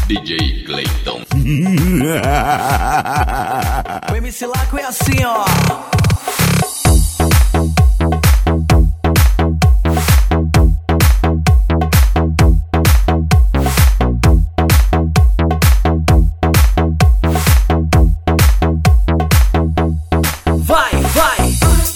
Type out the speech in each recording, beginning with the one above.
DJ Cleiton. O MC Laco é assim, ó. Vai, vai.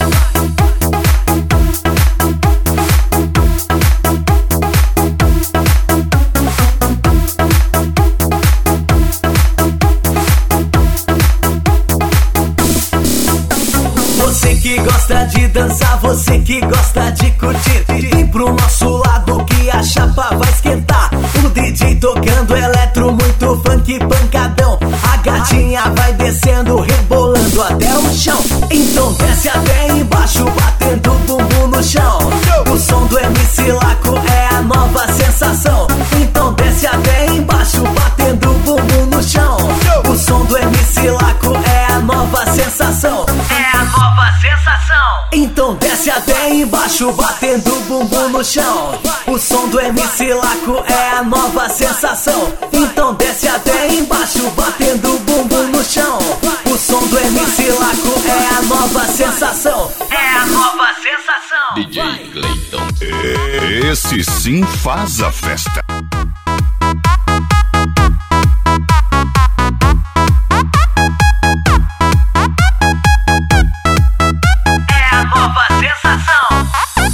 Você que gosta de dançar, você que gosta de curtir, vem pro nosso lado que a chapa vai esquentar. O DJ tocando eletro, muito funk pancadão. A gatinha vai descendo, rebolando até o chão. Então desce até embaixo, batendo o bumbum no chão. O som do MC Laco é a nova sensação. Então desce até embaixo, batendo o bumbum no chão. O som do MC Laco é a nova sensação. É a nova sensação. Então desce até embaixo, batendo o bumbum no chão. O som do MC Laco é a nova sensação. Então desce até embaixo, batendo o bumbum no chão. O som do MC Laco é a nova sensação. É a nova sensação. DJ Cleiton. Esse sim faz a festa. É a nova sensação.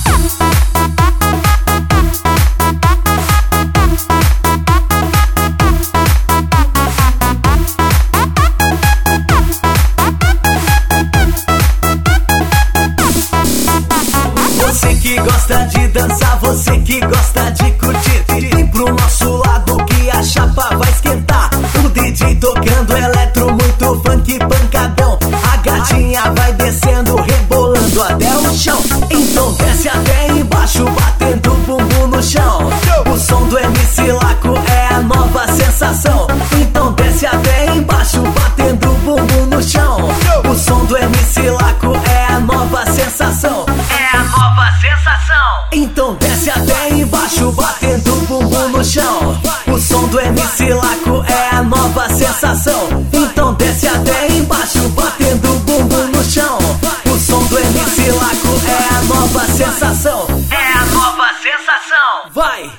Você que gosta de dançar, você que gosta de curtir, vem pro nosso lado que a chapa vai esquentar. O DJ tocando eletro, muito funk pancadão. A gatinha vai descendo, rebolando até o chão. Então desce até embaixo, batendo o bumbum no chão. O som do MC Laco é a nova sensação. Então desce até embaixo, batendo o bumbum no chão. O som do MC Laco é a nova sensação. É a nova sensação. Então desce até embaixo, batendo o bumbum no chão. O som do MC Laco é a nova sensação. Então desce até embaixo, batendo o bumbum no chão. O som do MC Laco é a nova sensação. É a nova sensação. Vai.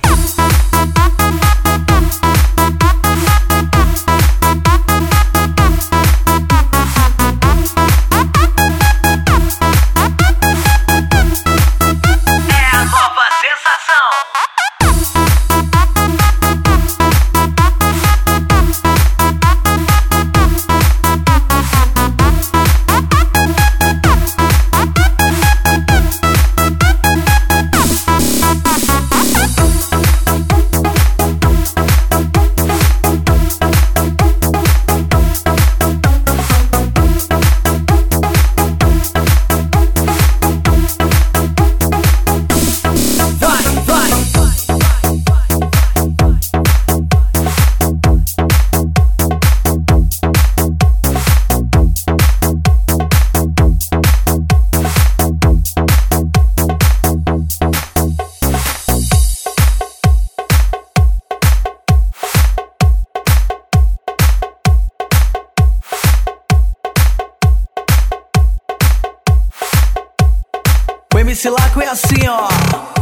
É a nova sensação. Vai, vai. O MC Laco é assim, ó.